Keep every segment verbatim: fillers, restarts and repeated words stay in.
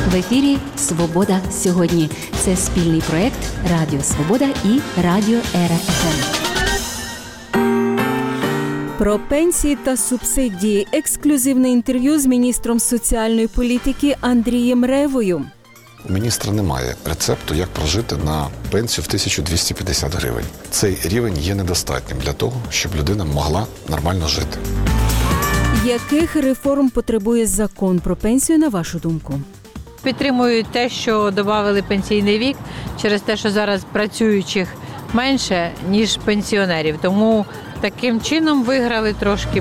В ефірі «Свобода сьогодні». Це спільний проєкт Радіо Свобода і Радіо Ера еф ем. Про пенсії та субсидії. Ексклюзивне інтерв'ю з міністром соціальної політики Андрієм Ревою. У міністра немає рецепту, як прожити на пенсію в тисячу двісті п'ятдесят гривень. Цей рівень є недостатнім для того, щоб людина могла нормально жити. Яких реформ потребує закон про пенсію, на вашу думку? Підтримую те, що додали пенсійний вік через те, що зараз працюючих менше, ніж пенсіонерів. Тому таким чином виграли трошки.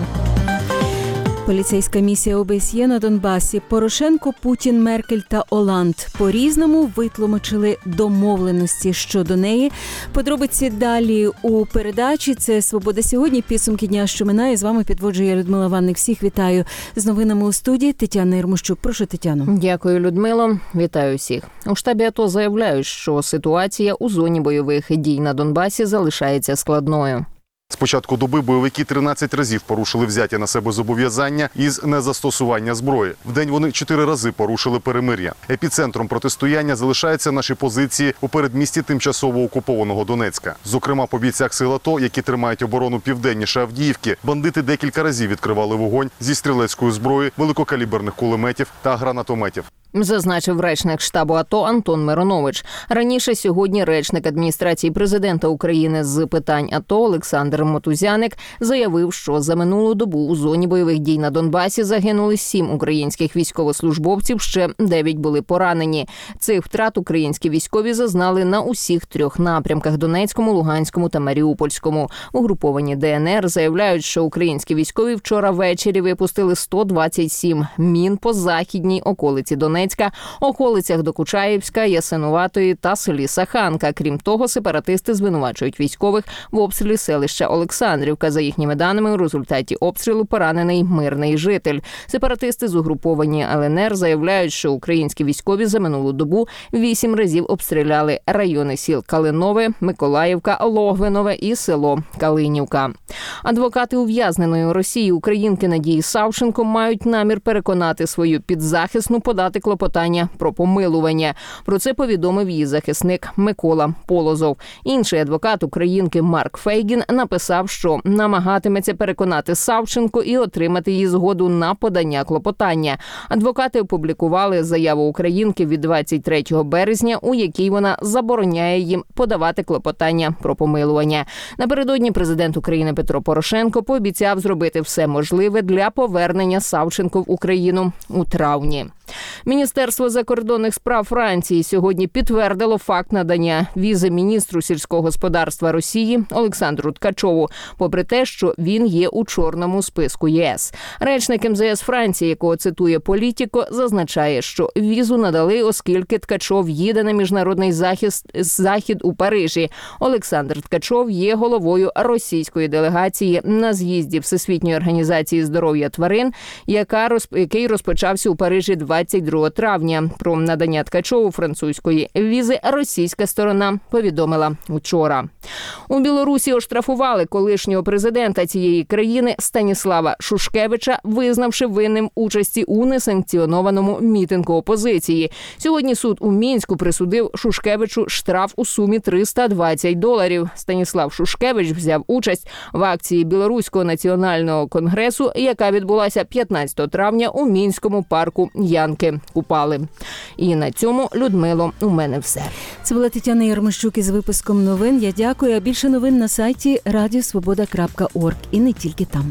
Поліцейська місія О Б С Є на Донбасі. Порошенко, Путін, Меркель та Оланд по-різному витлумачили домовленості щодо неї. Подробиці далі у передачі. Це «Свобода сьогодні». Підсумки дня, що минає. З вами підводжу я, Людмила Ванник. Всіх вітаю. З новинами у студії Тетяна Єрмощук. Прошу, Тетяно. Дякую, Людмило. Вітаю всіх. У штабі АТО заявляють, що ситуація у зоні бойових дій на Донбасі залишається складною. З початку доби бойовики тринадцять разів порушили взяті на себе зобов'язання із незастосування зброї. Вдень вони чотири рази порушили перемир'я. Епіцентром протистояння залишаються наші позиції у передмісті тимчасово окупованого Донецька. Зокрема, по бійцях сил АТО, які тримають оборону південніше Авдіївки, бандити декілька разів відкривали вогонь зі стрілецької зброї, великокаліберних кулеметів та гранатометів. Зазначив речник штабу АТО Антон Миронович. Раніше сьогодні речник адміністрації президента України з питань АТО Олександр Мотузяник заявив, що за минулу добу у зоні бойових дій на Донбасі загинули сім українських військовослужбовців, ще дев'ять були поранені. Цих втрат українські військові зазнали на усіх трьох напрямках – Донецькому, Луганському та Маріупольському. Угруповані Де Ен Ер заявляють, що українські військові вчора ввечері випустили сто двадцять сім мін по західній околиці Донецька, околицях Докучаєвська, Ясинуватої та селі Саханка. Крім того, сепаратисти звинувачують військових в обстрілі селища Олександрівка. За їхніми даними, у результаті обстрілу поранений мирний житель. Сепаратисти з угруповані Ел Ен Ер заявляють, що українські військові за минулу добу вісім разів обстріляли райони сіл Калинове, Миколаївка, Логвинове і село Калинівка. Адвокати ув'язненої у Росії українки Надії Савченко мають намір переконати свою підзахисну подати клопотання про помилування. Про це повідомив її захисник Микола Полозов. Інший адвокат українки Марк Фейгін написав, що намагатиметься переконати Савченко і отримати її згоду на подання клопотання. Адвокати опублікували заяву українки від двадцять третього березня, у якій вона забороняє їм подавати клопотання про помилування. Напередодні президент України Петро Порошенко пообіцяв зробити все можливе для повернення Савченко в Україну у травні. Міністерство закордонних справ Франції сьогодні підтвердило факт надання візи міністру сільського господарства Росії Олександру Ткачову, попри те, що він є у чорному списку Є Ес. Речник Ем Зе Ес Франції, якого цитує Політіко, зазначає, що візу надали, оскільки Ткачов їде на міжнародний захист, захід у Парижі. Олександр Ткачов є головою російської делегації на з'їзді Всесвітньої організації здоров'я тварин, яка який розпочався у Парижі двадцять другого травня. Про надання Ткачову французької візи російська сторона повідомила вчора. У Білорусі оштрафували колишнього президента цієї країни Станіслава Шушкевича, визнавши винним участі у несанкціонованому мітингу опозиції. Сьогодні суд у Мінську присудив Шушкевичу штраф у сумі триста двадцять доларів. Станіслав Шушкевич взяв участь в акції Білоруського національного конгресу, яка відбулася п'ятнадцятого травня у Мінському парку Янки Купали. І на цьому, Людмило, у мене все. Це була Тетяна Єрмощук із випуском новин. Я дякую. А більше новин на сайті радіо свобода крапка орг. І не тільки там.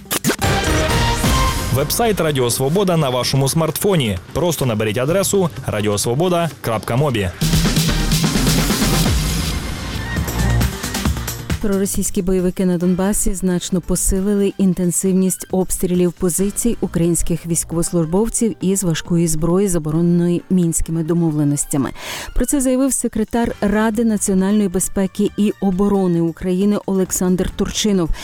Вебсайт Радіо Свобода на вашому смартфоні. Просто наберіть адресу радіосвобода крапка мобі. Проросійські бойовики на Донбасі значно посилили інтенсивність обстрілів позицій українських військовослужбовців із важкої зброї, забороненої Мінськими домовленостями. Про це заявив секретар Ради національної безпеки і оборони України Олександр Турчинов.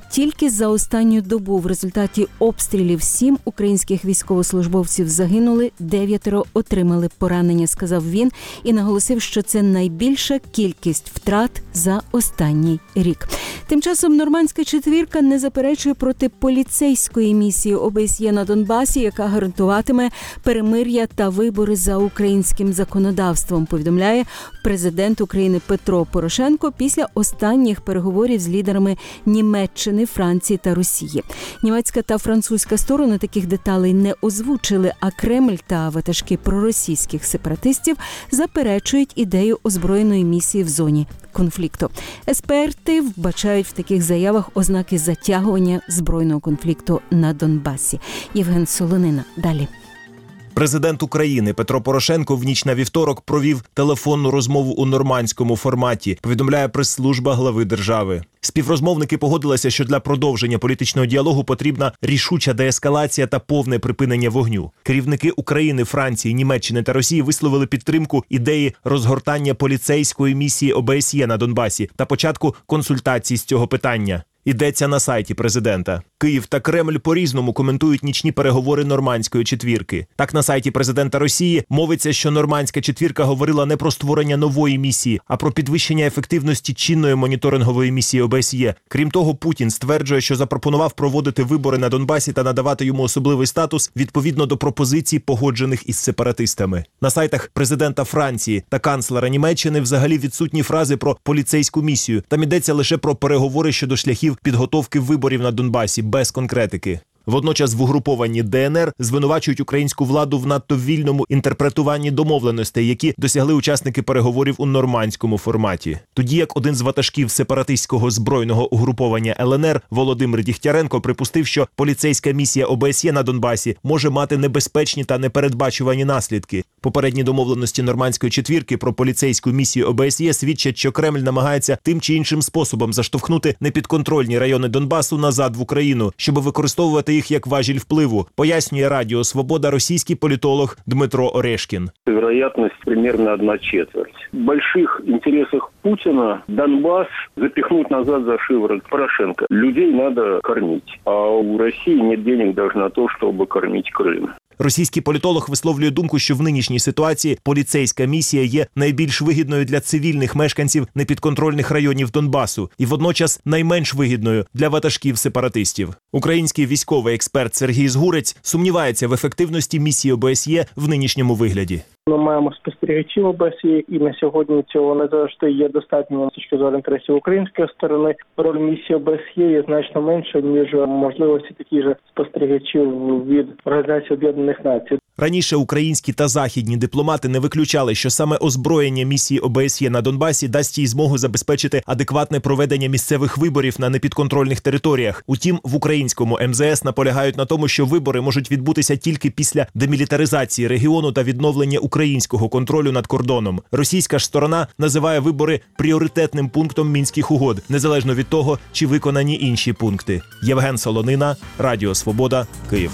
Тільки за останню добу в результаті обстрілів сім українських військовослужбовців загинули, дев'ятеро отримали поранення, сказав він і наголосив, що це найбільша кількість втрат за останній рік. Тим часом нормандська четвірка не заперечує проти поліцейської місії ОБСЄ на Донбасі, яка гарантуватиме перемир'я та вибори за українським законодавством, повідомляє президент України Петро Порошенко після останніх переговорів з лідерами Німеччини, Франції та Росії. Німецька та французька сторони таких деталей не озвучили, а Кремль та ватажки проросійських сепаратистів заперечують ідею озброєної місії в зоні конфлікту. Експерти вбачають в таких заявах ознаки затягування збройного конфлікту на Донбасі. Євген Солонина. Далі. Президент України Петро Порошенко в ніч на вівторок провів телефонну розмову у нормандському форматі, повідомляє прес-служба глави держави. Співрозмовники погодилися, що для продовження політичного діалогу потрібна рішуча деескалація та повне припинення вогню. Керівники України, Франції, Німеччини та Росії висловили підтримку ідеї розгортання поліцейської місії ОБСЄ на Донбасі та початку консультацій з цього питання. Йдеться на сайті президента. Київ та Кремль по-різному коментують нічні переговори нормандської четвірки. Так, на сайті президента Росії мовиться, що нормандська четвірка говорила не про створення нової місії, а про підвищення ефективності чинної моніторингової місії ОБСЄ. Крім того, Путін стверджує, що запропонував проводити вибори на Донбасі та надавати йому особливий статус відповідно до пропозицій, погоджених із сепаратистами. На сайтах президента Франції та канцлера Німеччини взагалі відсутні фрази про поліцейську місію. Там йдеться лише про переговори щодо шляхів підготовки виборів на Донбасі, без конкретики. Водночас в угрупованні ДНР звинувачують українську владу в надто вільному інтерпретуванні домовленостей, які досягли учасники переговорів у нормандському форматі. Тоді як один з ватажків сепаратистського збройного угруповання ЛНР Володимир Дігтяренко припустив, що поліцейська місія ОБСЄ на Донбасі може мати небезпечні та непередбачувані наслідки. Попередні домовленості нормандської четвірки про поліцейську місію ОБСЄ свідчать, що Кремль намагається тим чи іншим способом заштовхнути непідконтрольні райони Донбасу назад в Україну, щоб використовувати їх як важіль впливу, пояснює Радіо Свобода російський політолог Дмитро Орешкін. Вероятность примерно одна четверть. В больших интересах Путина Донбасс запихнуть назад за шиворот Порошенко. Людей надо кормить, а у России нет денег даже на то, чтобы кормить Крым. Російський політолог висловлює думку, що в нинішній ситуації поліцейська місія є найбільш вигідною для цивільних мешканців непідконтрольних районів Донбасу і водночас найменш вигідною для ватажків сепаратистів. Український військовий експерт Сергій Згурець сумнівається в ефективності місії ОБСЄ в нинішньому вигляді. Ми маємо спостерігачів ОБСЄ, і на сьогодні цього не завжди є достатньо з точки зору інтересів української сторони. Роль місії ОБСЄ є значно менша, ніж можливості таких же спостерігачів від Організації Об'єднаних Націй. Раніше українські та західні дипломати не виключали, що саме озброєння місії ОБСЄ на Донбасі дасть їй змогу забезпечити адекватне проведення місцевих виборів на непідконтрольних територіях. Утім, в українському ем зе ес наполягають на тому, що вибори можуть відбутися тільки після демілітаризації регіону та відновлення українського контролю над кордоном. Російська ж сторона називає вибори пріоритетним пунктом Мінських угод, незалежно від того, чи виконані інші пункти. Євген Солонина, Радіо Свобода, Київ.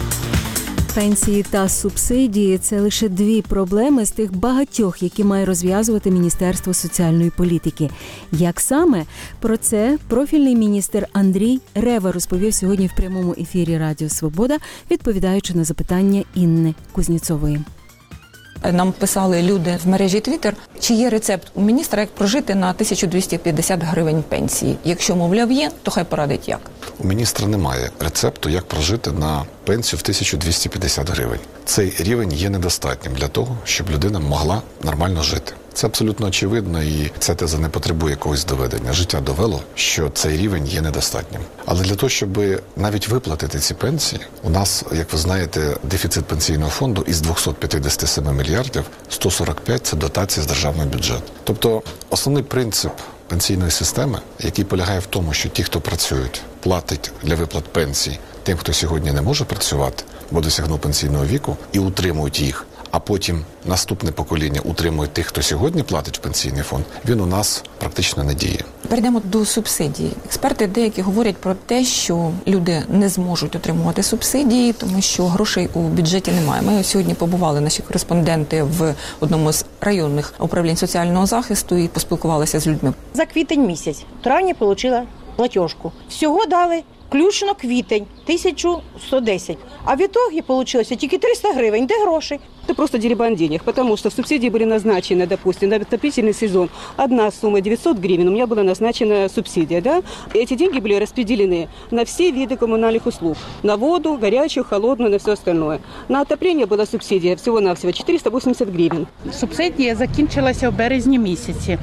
Пенсії та субсидії – це лише дві проблеми з тих багатьох, які має розв'язувати Міністерство соціальної політики. Як саме? Про це профільний міністр Андрій Рева розповів сьогодні в прямому ефірі Радіо Свобода, відповідаючи на запитання Інни Кузнєцової. Нам писали люди в мережі Twitter, чи є рецепт у міністра, як прожити на тисячу двісті п'ятдесят гривень пенсії. Якщо, мовляв, є, то хай порадить як. У міністра немає рецепту, як прожити на пенсію в тисячу двісті п'ятдесят гривень. Цей рівень є недостатнім для того, щоб людина могла нормально жити. Це абсолютно очевидно, і ця теза не потребує якогось доведення. Життя довело, що цей рівень є недостатнім. Але для того, щоб навіть виплатити ці пенсії, у нас, як ви знаєте, дефіцит пенсійного фонду із двісті п'ятдесят сім мільярдів, сто сорок п'ять – це дотації з державного бюджету. Тобто основний принцип пенсійної системи, який полягає в тому, що ті, хто працюють, платять для виплат пенсій тим, хто сьогодні не може працювати, бо досягнув пенсійного віку, і утримують їх, а потім наступне покоління утримує тих, хто сьогодні платить в пенсійний фонд, він у нас практично не діє. Перейдемо до субсидій. Експерти деякі говорять про те, що люди не зможуть отримувати субсидії, тому що грошей у бюджеті немає. Ми сьогодні побували, наші кореспонденти, в одному з районних управлінь соціального захисту і поспілкувалися з людьми. За квітень місяць, в травні отримала платіжку. Всього дали включно квітень тисячу сто десять, а в ітогі вийшло тільки триста гривень. Де гроші? Это просто дерибан денег, потому что субсидии были назначены, допустим, на отопительный сезон. Одна сумма девятьсот гривен, у меня была назначена субсидия, да? Эти деньги были распределены на все виды коммунальных услуг. На воду, горячую, холодную, на все остальное. На отопление была субсидия всего-навсего четыреста восемьдесят гривен. Субсидія закінчилася в березні місяці.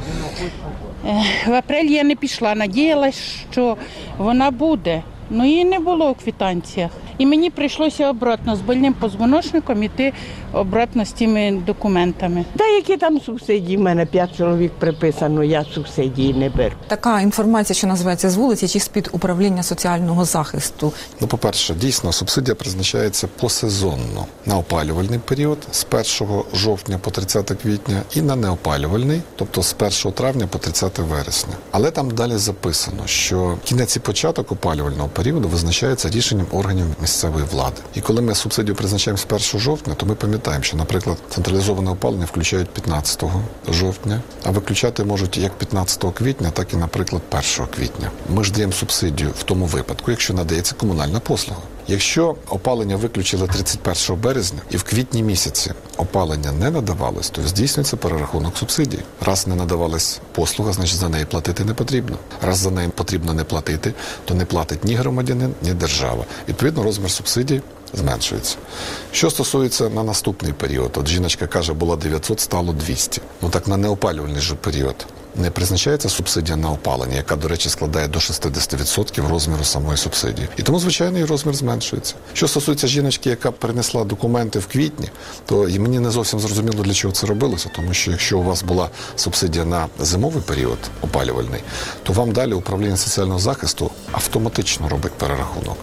В апрелі я не пішла, надіялась, що вона буде. Ну, її не було у квитанціях. І мені прийшлося обратно з больним позвоночником іти обратно з тими документами. Та які там субсидії? В мене п'ять чоловік приписано, я субсидії не беру. Така інформація, що називається з вулиці, чи з-під управління соціального захисту? Ну, по-перше, дійсно, субсидія призначається посезонно на опалювальний період з першого жовтня по тридцяте квітня і на неопалювальний, тобто з першого травня по тридцяте вересня. Але там далі записано, що кінець і початок опалювального періоду визначається рішенням органів місцевої влади. І коли ми субсидію призначаємо з першого жовтня, то ми пам'ятаємо, що, наприклад, централізоване опалення включають п'ятнадцятого жовтня, а виключати можуть як п'ятнадцятого квітня, так і, наприклад, першого квітня. Ми ж даємо субсидію в тому випадку, якщо надається комунальна послуга. Якщо опалення виключили тридцять першого березня і в квітні місяці опалення не надавалось, то здійснюється перерахунок субсидій. Раз не надавалась послуга, значить за неї платити не потрібно. Раз за неї потрібно не платити, то не платить ні громадянин, ні держава. Відповідно, розмір субсидій зменшується. Що стосується на наступний період, от жіночка каже, було дев'ятсот, стало двісті. Ну так на неопалювальний же період не призначається субсидія на опалення, яка, до речі, складає до шістдесят відсотків розміру самої субсидії. І тому, звичайно, і розмір зменшується. Що стосується жіночки, яка принесла документи в квітні, то і мені не зовсім зрозуміло, для чого це робилося, тому що якщо у вас була субсидія на зимовий період опалювальний, то вам далі управління соціального захисту автоматично робить перерахунок.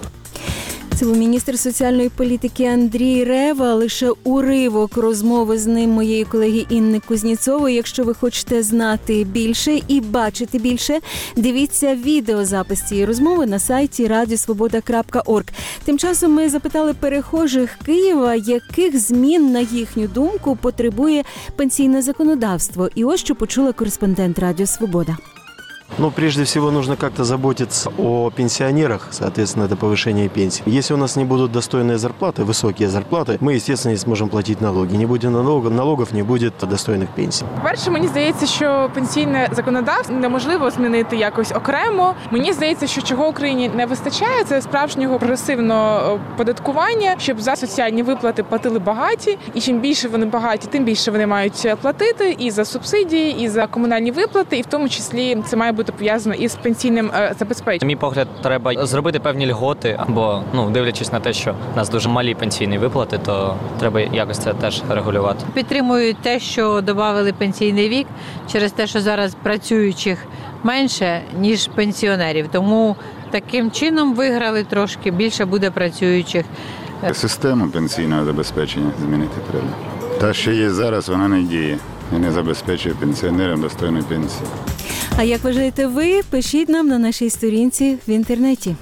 Це був міністр соціальної політики Андрій Рева. Лише уривок розмови з ним моєї колеги Інни Кузніцової. Якщо ви хочете знати більше і бачити більше, дивіться відеозапис цієї розмови на сайті радіо свобода крапка орг. Тим часом ми запитали перехожих Києва, яких змін, на їхню думку, потребує пенсійне законодавство. І ось що почула кореспондент Радіо Свобода. Ну, прежде всего, нужно как-то заботиться о пенсионерах, соответственно, это повышение пенсий. Если у нас не будут достойные зарплаты, высокие зарплаты, мы, естественно, не сможем платить налоги. Не будет налогов, налогов не будет достойних пенсій. По-перше, мені здається, що пенсійне законодавство неможливо змінити якось окремо. Мені здається, що чого Україні не вистачає, це справжнього прогресивного податкування, щоб за соціальні виплати платили багаті. І чим більше вони багаті, тим більше вони мають платити і за субсидії, і за комунальні виплати, і в тому числі це має бути пов'язано із пенсійним е, забезпеченням. На мій погляд, треба зробити певні льготи, або, ну, дивлячись на те, що в нас дуже малі пенсійні виплати, то треба якось це теж регулювати. Підтримую те, що додали пенсійний вік, через те, що зараз працюючих менше, ніж пенсіонерів. Тому таким чином виграли трошки, більше буде працюючих. Систему пенсійного забезпечення змінити треба. Та, що є зараз, вона не діє і не забезпечує пенсіонерам достойної пенсії. А як вважаєте ви? Пишіть нам на нашій сторінці в інтернеті.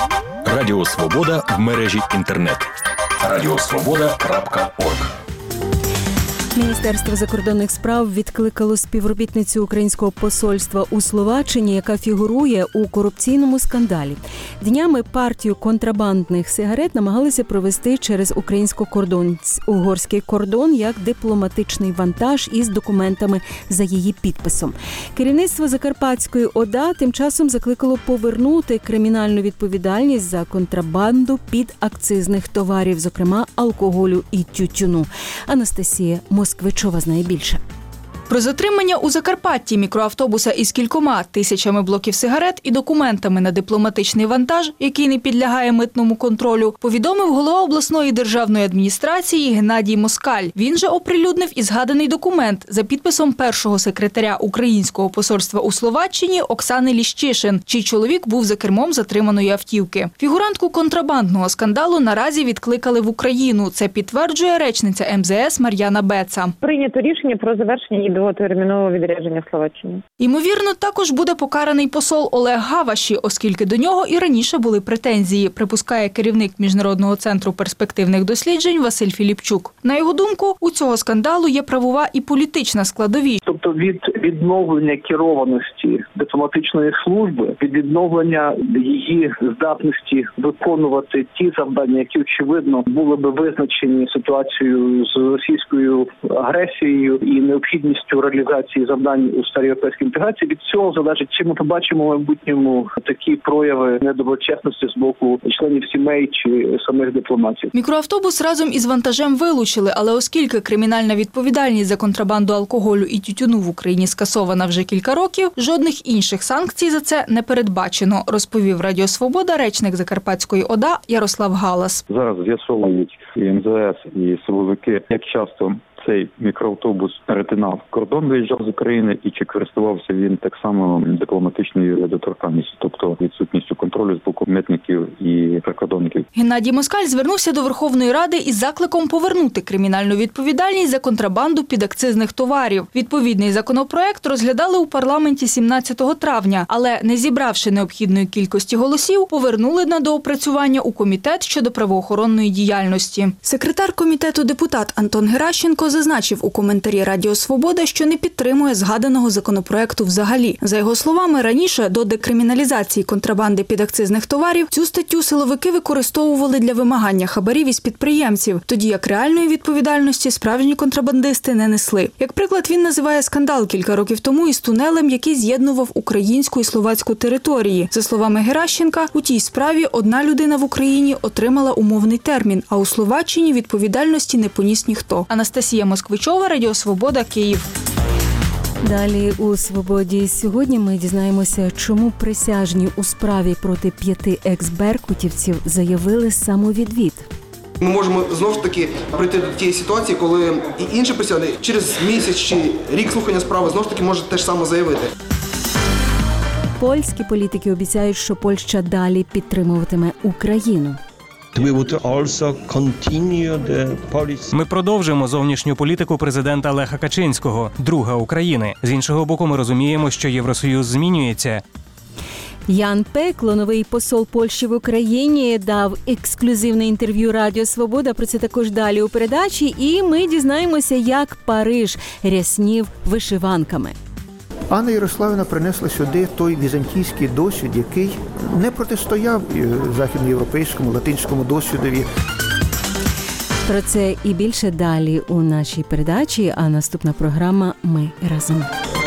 Радіо Свобода в мережі інтернет. радіо свобода крапка орг. Міністерство закордонних справ відкликало співробітницю українського посольства у Словаччині, яка фігурує у корупційному скандалі. Днями партію контрабандних сигарет намагалися провести через українсько-угорський кордон як дипломатичний вантаж із документами за її підписом. Керівництво Закарпатської ОДА тим часом закликало повернути кримінальну відповідальність за контрабанду підакцизних товарів, зокрема алкоголю і тютюну. Анастасія Москвичова знає більше. Про затримання у Закарпатті мікроавтобуса із кількома тисячами блоків сигарет і документами на дипломатичний вантаж, який не підлягає митному контролю, повідомив голова обласної державної адміністрації Геннадій Москаль. Він же оприлюднив і згаданий документ за підписом першого секретаря українського посольства у Словаччині Оксани Ліщишин, чий чоловік був за кермом затриманої автівки. Фігурантку контрабандного скандалу наразі відкликали в Україну. Це підтверджує речниця ем зе ес Мар'яна Беца. Прийнято рішення про завершення її довготермінового відрядження в Словаччині. Ймовірно, також буде покараний посол Олег Гаваші, оскільки до нього і раніше були претензії, припускає керівник Міжнародного центру перспективних досліджень Василь Філіпчук. На його думку, у цього скандалу є правова і політична складові. Щоб тобто від відновлення керованості дипломатичної служби, від відновлення її здатності виконувати ті завдання, які очевидно були би визначені ситуацією з російською агресією і необхідністю реалізації завдань у сфері європейської інтеграції. Від цього залежить, чи ми побачимо в майбутньому такі прояви недоброчесності з боку членів сімей чи самих дипломатів. Мікроавтобус разом із вантажем вилучили, але оскільки кримінальна відповідальність за контрабанду алкоголю і тютюну в Україні скасована вже кілька років, жодних інших санкцій за це не передбачено, розповів Радіо Свобода речник Закарпатської ОДА Ярослав Галас. Зараз з'ясовують і ем зет ес, і силовики, як часто цей мікроавтобус перетинав кордон, виїжджав з України, і чи користувався він так само дипломатичною недоторканністю, тобто відсутністю контролю з боку митників і прикордонників. Геннадій Москаль звернувся до Верховної Ради із закликом повернути кримінальну відповідальність за контрабанду підакцизних товарів. Відповідний законопроект розглядали у парламенті сімнадцятого травня, але, не зібравши необхідної кількості голосів, повернули на доопрацювання у комітет щодо правоохоронної діяльності. Секретар комітету депутат Антон Геращенко зазначив у коментарі Радіо Свобода, що не підтримує згаданого законопроекту взагалі. За його словами, раніше до декриміналізації контрабанди підакцизних товарів цю статтю силовики використовували для вимагання хабарів із підприємців, тоді як реальної відповідальності справжні контрабандисти не несли. Як приклад, він називає скандал кілька років тому із тунелем, який з'єднував українську і словацьку території. За словами Геращенка, у тій справі одна людина в Україні отримала умовний термін, а у Словаччині відповідальності не поніс ніхто. Анастасія Москвичова, Радіо Свобода, Київ. Далі у «Свободі» сьогодні ми дізнаємося, чому присяжні у справі проти п'яти екс-беркутівців заявили самовідвід. Ми можемо знову ж таки прийти до тієї ситуації, коли і інші присяжні через місяць чи рік слухання справи знову ж таки можуть теж саме заявити. Польські політики обіцяють, що Польща далі підтримуватиме Україну. Ми продовжимо зовнішню політику президента Леха Качинського, друга України. З іншого боку, ми розуміємо, що Євросоюз змінюється. Ян Пекло, новий посол Польщі в Україні, дав ексклюзивне інтерв'ю Радіо Свобода. Про це також далі у передачі. І ми дізнаємося, як Париж ряснів вишиванками. Анна Ярославівна принесла сюди той візантійський досвід, який не протистояв західноєвропейському, латинському досвідові. Про це і більше далі у нашій передачі, а наступна програма «Ми разом».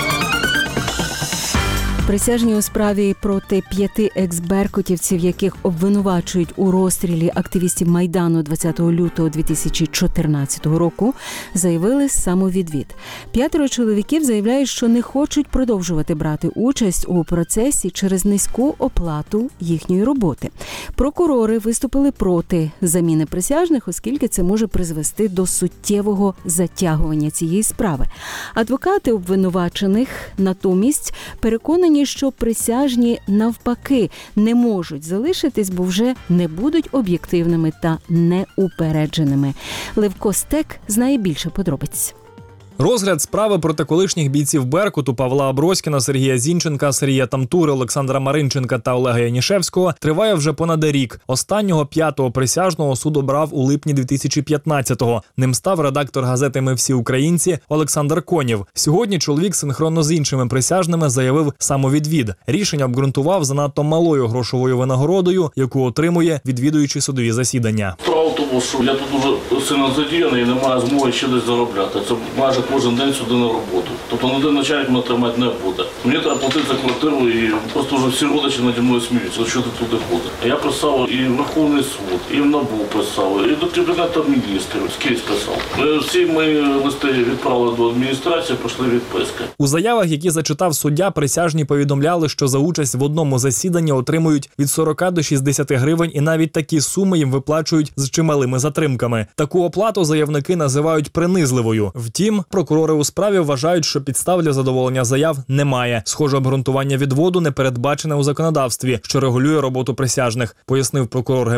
Присяжні у справі проти п'яти екс-беркутівців, яких обвинувачують у розстрілі активістів Майдану двадцятого лютого дві тисячі чотирнадцятого року, заявили самовідвід. П'ятеро чоловіків заявляють, що не хочуть продовжувати брати участь у процесі через низьку оплату їхньої роботи. Прокурори виступили проти заміни присяжних, оскільки це може призвести до суттєвого затягування цієї справи. Адвокати обвинувачених натомість переконані, що присяжні навпаки не можуть залишитись, бо вже не будуть об'єктивними та неупередженими. Левко Стек знає більше подробиць. Розгляд справи проти колишніх бійців Беркуту Павла Аброськіна, Сергія Зінченка, Сергія Тамтури, Олександра Маринченка та Олега Янішевського триває вже понад рік. Останнього п'ятого присяжного суд обрав у липні дві тисячі п'ятнадцятого. Ним став редактор газети «Ми всі українці» Олександр Конєв. Сьогодні чоловік синхронно з іншими присяжними заявив самовідвід. Рішення обґрунтував занадто малою грошовою винагородою, яку отримує, відвідуючи судові засідання. Справа в тому, що я тут дуже сильно задіяний і немає змоги ще десь заробляти. Це майже кожен день сюди на роботу. Тобто ніде начальник мене тримати не буде. Мені треба платити за квартиру і просто вже всі родичі наді мною сміються, що ти туди буде. Я писав і в Верховний суд, і в НАБУ писав, і до Кабінету міністрів, скрізь писав. Всі мої листи відправили до адміністрації, пройшли відписки. У заявах, які зачитав суддя, присяжні повідомляли, що за участь в одному засіданні отримують від сорока до шістдесяти гривень, і навіть такі суми їм виплачують з чималими затримками. Таку оплату заявники називають принизливою. Втім, прокурори у справі вважають, що підстав для задоволення заяв немає. Схоже, обґрунтування відводу не передбачене у законодавстві, що регулює роботу присяжних, пояснив прокурор ГПУ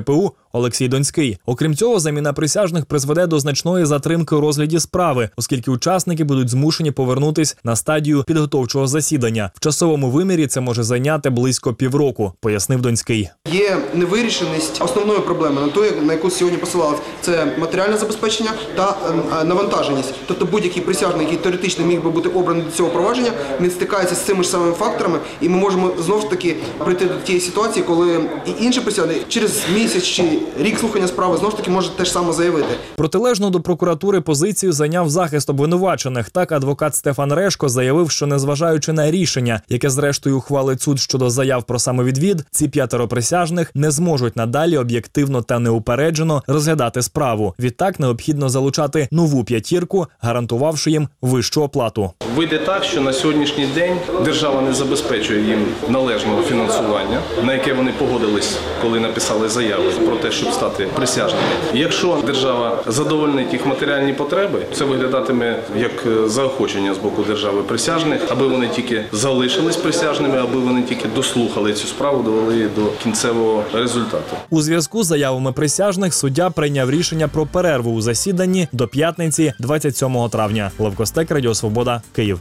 Олексій Донський. Окрім цього, заміна присяжних призведе до значної затримки у розгляді справи, оскільки учасники будуть змушені повернутись на стадію підготовчого засідання. В часовому вимірі це може зайняти близько півроку, пояснив Донський. Є невирішеність основної проблеми, на ту, на яку сьогодні посилалось, це матеріальне забезпечення та е, навантаженість. Тобто будь-який присяжний, який теоретично міг би бути обраний до цього провадження, він стикається з цими ж самими факторами, і ми можемо знову ж таки прийти до тієї ситуації, коли і інші присяжні через місяць чи рік слухання справи знову ж таки може теж саме заявити. Протилежно до прокуратури позицію зайняв захист обвинувачених. Так, адвокат Стефан Решко заявив, що незважаючи на рішення, яке зрештою ухвалить суд щодо заяв про самовідвід, ці п'ятеро присяжних не зможуть надалі об'єктивно та неупереджено розглядати справу. Відтак необхідно залучати нову п'ятірку, гарантувавши їм вищу оплату. Вийде так, що на сьогоднішній день держава не забезпечує їм належного фінансування, на яке вони погодились, коли написали заяви про те, щоб стати присяжними. Якщо держава задовольнить їх матеріальні потреби, це виглядатиме як заохочення з боку держави присяжних, аби вони тільки залишились присяжними, аби вони тільки дослухали цю справу, довели до кінцевого результату. У зв'язку з заявами присяжних суддя прийняв рішення про перерву у засіданні до п'ятниці двадцять сьомого травня. Лев Костек, Радіо Свобода, Київ.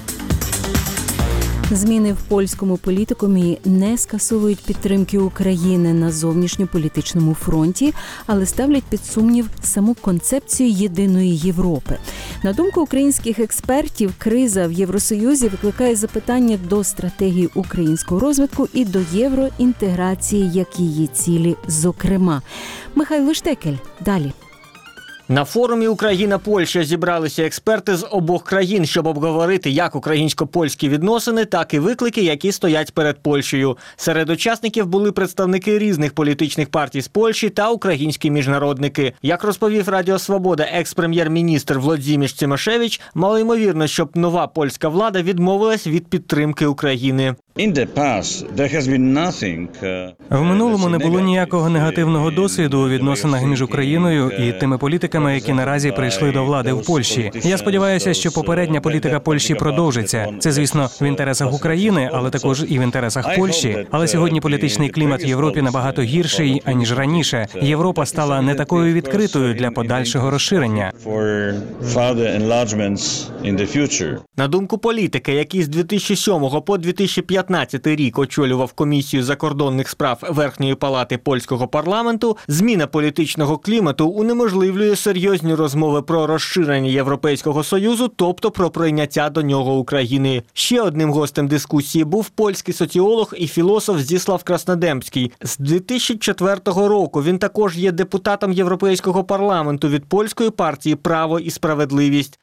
Зміни в польському політикумі не скасовують підтримки України на зовнішньополітичному фронті, але ставлять під сумнів саму концепцію єдиної Європи. На думку українських експертів, криза в Євросоюзі викликає запитання до стратегії українського розвитку і до євроінтеграції як її цілі, зокрема. Михайло Штекель. Далі. На форумі Україна-Польща зібралися експерти з обох країн, щоб обговорити як українсько-польські відносини, так і виклики, які стоять перед Польщею. Серед учасників були представники різних політичних партій з Польщі та українські міжнародники. Як розповів Радіо Свобода екс-прем'єр-міністр Володимир Цимашевич, малоймовірно, щоб нова польська влада відмовилась від підтримки України. В минулому не було ніякого негативного досвіду у відносинах між Україною і тими політиками, які наразі прийшли до влади в Польщі. Я сподіваюся, що попередня політика Польщі продовжиться. Це, звісно, в інтересах України, але також і в інтересах Польщі. Але сьогодні політичний клімат в Європі набагато гірший, аніж раніше. Європа стала не такою відкритою для подальшого розширення. На думку політика, який з дві тисячі сьомого по дві тисячі п'ятнадцятий рік очолював комісію закордонних справ Верхньої палати польського парламенту, зміна політичного клімату унеможливлює серйозні розмови про розширення Європейського Союзу, тобто про прийняття до нього України. Ще одним гостем дискусії був польський соціолог і філософ Здіслав Краснодемський. З дві тисячі четвертого року він також є депутатом Європейського парламенту від польської партії «Право і справедливість».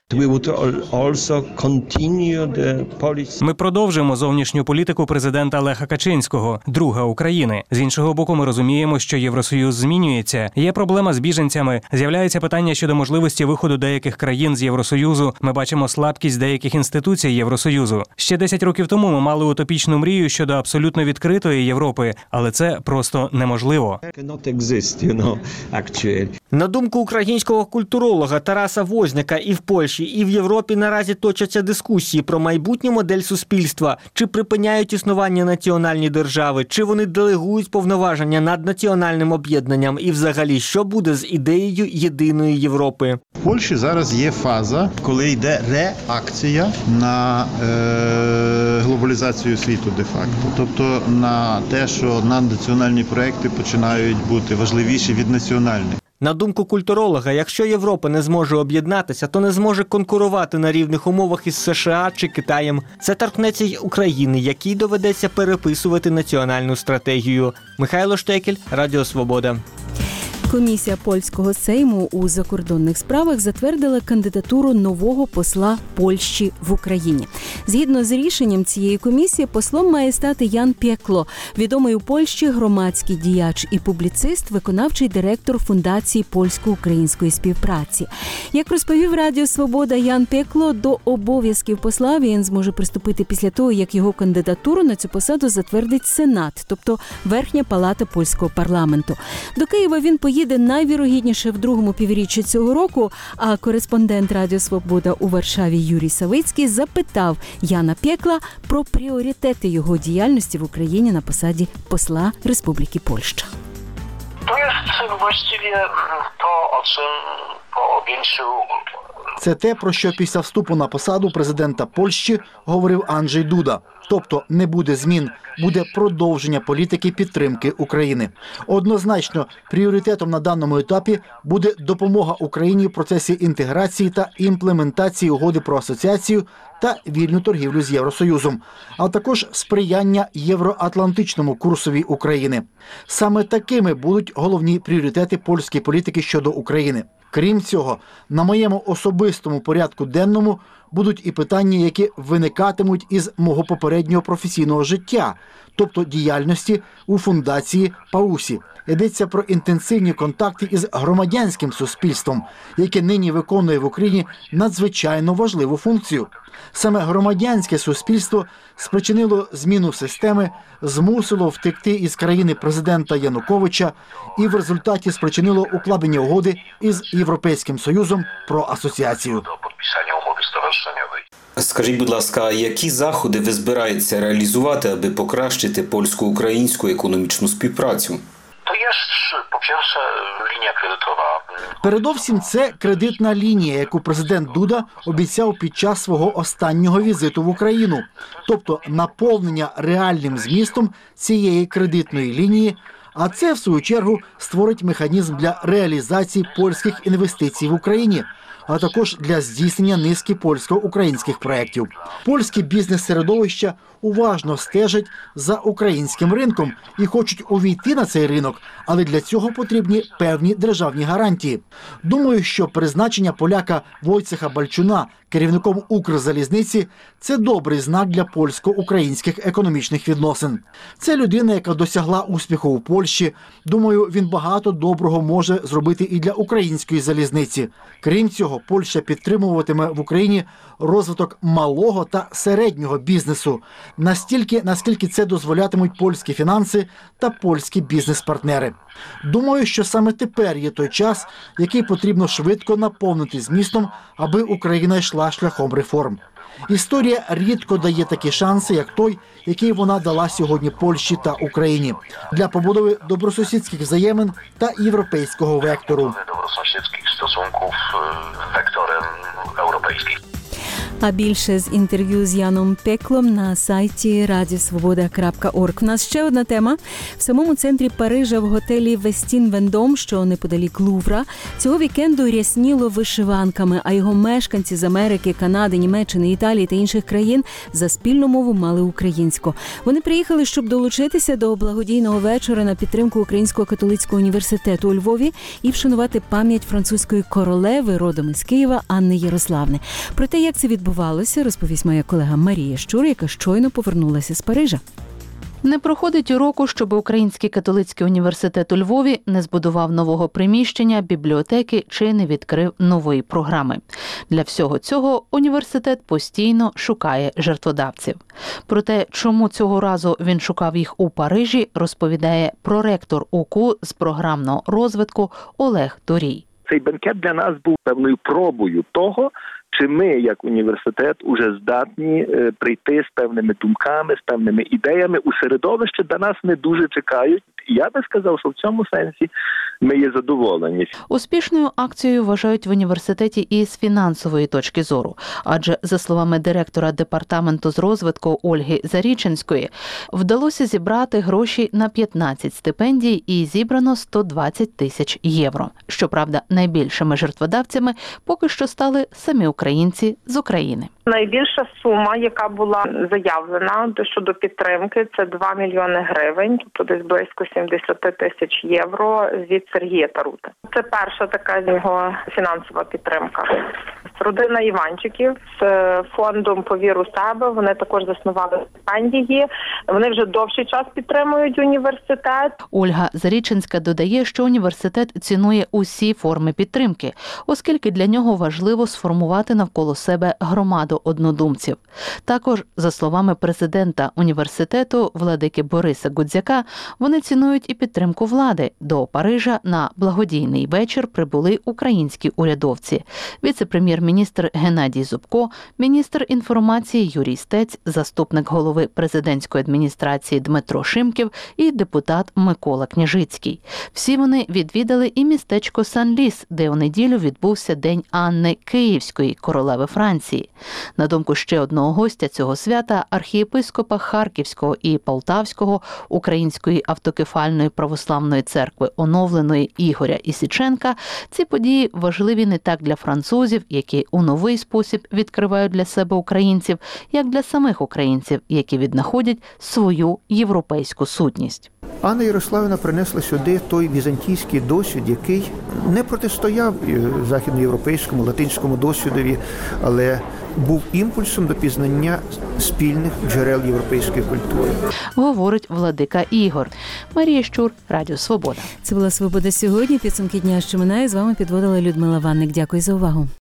Ми продовжимо зовнішню політику президента Леха Качинського, друга України. З іншого боку, ми розуміємо, що Євросоюз змінюється. Є проблема з біженцями. З'являється питання щодо можливості виходу деяких країн з Євросоюзу. Ми бачимо слабкість деяких інституцій Євросоюзу. Ще десять років тому ми мали утопічну мрію щодо абсолютно відкритої Європи, але це просто неможливо. На думку українського культуролога Тараса Возняка, і в Польщі, і в Європі наразі точаться дискусії про майбутню модель суспільства. Чи припиняють існування національні держави, чи вони делегують повноваження над національним об'єднанням і взагалі, що буде з ідеєю єдиної Європи. В Польщі зараз є фаза, коли йде реакція на е, глобалізацію світу де-факто. Тобто на те, що наднаціональні проекти починають бути важливіші від національних. На думку культуролога, якщо Європа не зможе об'єднатися, то не зможе конкурувати на рівних умовах із США чи Китаєм. Це торкнеться й України, якій доведеться переписувати національну стратегію. Михайло Штекель, Радіо Свобода. Комісія польського сейму у закордонних справах затвердила кандидатуру нового посла Польщі в Україні. Згідно з рішенням цієї комісії, послом має стати Ян Пєкло, відомий у Польщі громадський діяч і публіцист, виконавчий директор Фундації польсько-української співпраці. Як розповів Радіо Свобода, Ян Пєкло до обов'язків посла він зможе приступити після того, як його кандидатуру на цю посаду затвердить Сенат, тобто Верхня палата польського парламенту. До Києва він поїде найвірогідніше в другому півріччі цього року, а кореспондент Радіо Свобода у Варшаві Юрій Савицький запитав Яна Пєкла про пріоритети його діяльності в Україні на посаді посла Республіки Польща. To jest właściwie to, o czym po objęciu Це те, про що після вступу на посаду президента Польщі говорив Анджей Дуда. Тобто не буде змін, буде продовження політики підтримки України. Однозначно, пріоритетом на даному етапі буде допомога Україні в процесі інтеграції та імплементації угоди про асоціацію та вільну торгівлю з Євросоюзом, а також сприяння євроатлантичному курсові України. Саме такими будуть головні пріоритети польської політики щодо України. Крім цього, на моєму особистому порядку денному будуть і питання, які виникатимуть із мого попереднього професійного життя, тобто діяльності у фундації ПАУСі. Йдеться про інтенсивні контакти із громадянським суспільством, яке нині виконує в Україні надзвичайно важливу функцію. Саме громадянське суспільство спричинило зміну системи, змусило втекти із країни президента Януковича і в результаті спричинило укладення угоди із Європейським Союзом про асоціацію. Скажіть, будь ласка, які заходи ви збираєтеся реалізувати, аби покращити польсько-українську економічну співпрацю? To jest po pierwsze linia kredytowa. Передовсім це кредитна лінія, яку президент Дуда обіцяв під час свого останнього візиту в Україну. Тобто наповнення реальним змістом цієї кредитної лінії, а це, в свою чергу, створить механізм для реалізації польських інвестицій в Україні, а також для здійснення низки польсько-українських проєктів. Польські бізнес-середовища уважно стежать за українським ринком і хочуть увійти на цей ринок, але для цього потрібні певні державні гарантії. Думаю, що призначення поляка Войцеха Балчуна керівником Укрзалізниці – це добрий знак для польсько-українських економічних відносин. Це людина, яка досягла успіху у Польщі. Думаю, він багато доброго може зробити і для української залізниці. Крім цього, Польща підтримуватиме в Україні розвиток малого та середнього бізнесу, настільки, наскільки це дозволятимуть польські фінанси та польські бізнес-партнери. Думаю, що саме тепер є той час, який потрібно швидко наповнити змістом, аби Україна йшла шляхом реформ. Історія рідко дає такі шанси, як той, який вона дала сьогодні Польщі та Україні для побудови добросусідських взаємин та європейського вектору. Добросусідських стосунків вектором європейських. А більше з інтерв'ю з Яном Пеклом на сайті радіосвобода крапка орг. У нас ще одна тема. В самому центрі Парижа в готелі Вестін Вендом, що неподалік Лувра, цього вікенду рясніло вишиванками, а його мешканці з Америки, Канади, Німеччини, Італії та інших країн за спільну мову мали українську. Вони приїхали, щоб долучитися до благодійного вечора на підтримку Українського католицького університету у Львові і вшанувати пам'ять французької королеви родом із Києва Анни Ярославни. Про те, як це відбувалося, розповість моя колега Марія Щур, яка щойно повернулася з Парижа. Не проходить року, щоб Український католицький університет у Львові не збудував нового приміщення, бібліотеки чи не відкрив нової програми. Для всього цього університет постійно шукає жертводавців. Про те, чому цього разу він шукав їх у Парижі, розповідає проректор УКУ з програмного розвитку Олег Торій. Цей бенкет для нас був певною пробою того, чи ми, як університет, уже здатні е, прийти з певними думками, з певними ідеями у середовище, де нас не дуже чекають. Я би сказав, що в цьому сенсі ми є задоволені. Успішною акцією вважають в університеті і з фінансової точки зору. Адже, за словами директора департаменту з розвитку Ольги Заріченської, вдалося зібрати гроші на п'ятнадцять стипендій і зібрано сто двадцять тисяч євро. Щоправда, найбільшими жертводавцями поки що стали самі українці з України. Найбільша сума, яка була заявлена щодо підтримки, це два мільйони гривень, тобто десь близько сімдесят тисяч євро від Сергія Тарути. Це перша така його фінансова підтримка. Родина Іванчиків з фондом «Повір у себе», вони також заснували стипендії. Вони вже довший час підтримують університет. Ольга Заріченська додає, що університет цінує усі форми підтримки, оскільки для нього важливо сформувати навколо себе громаду однодумців. Також, за словами президента університету владики Бориса Гудзяка, вони цінують і підтримку влади. До Парижа на благодійний вечір прибули українські урядовці. Віце-прем'єр-міністр прем'єр-міністр Геннадій Зубко, міністр інформації Юрій Стець, заступник голови президентської адміністрації Дмитро Шимків і депутат Микола Княжицький. Всі вони відвідали і містечко Сан-Ліс, де у неділю відбувся День Анни Київської, королеви Франції. На думку ще одного гостя цього свята, архієпископа Харківського і Полтавського Української автокефальної православної церкви оновленої Ігоря Ісіченка, ці події важливі не так для французів, які у новий спосіб відкривають для себе українців, як для самих українців, які віднаходять свою європейську сутність. Анна Ярославівна принесла сюди той візантійський досвід, який не протистояв західноєвропейському, латинському досвідові, але був імпульсом до пізнання спільних джерел європейської культури. Говорить владика Ігор. Марія Щур, Радіо Свобода. Це була «Свобода сьогодні». Підсумки дня, що минає. З вами підводила Людмила Ванник. Дякую за увагу.